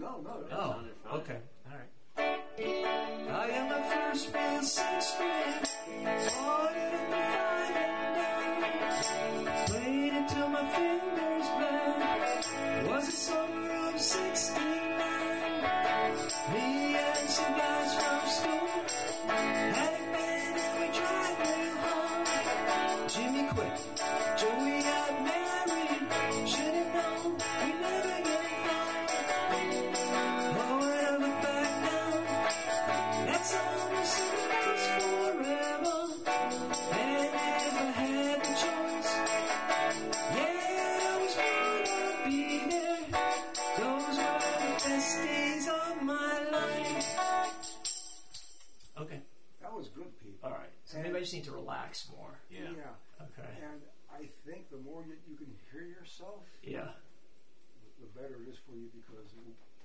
No, that Oh, sounded fine. okay. All right. I got my first real 6-string, ordered in the 5 and down. Played until my fingers bled. Was the summer of '69. Me and some guys from school had a band and we tried real hard. Jimmy quit, Joey got married. Should've known we never get far. Oh, when I look back now, that's almost last forever. And if I had the choice, yeah, I was gonna be there. Those were the best days of my life. Okay. That was good, Pete. All right. So maybe I just need to relax more. Yeah. Okay. And I think the more you can hear yourself, Yeah. the better it is for you, because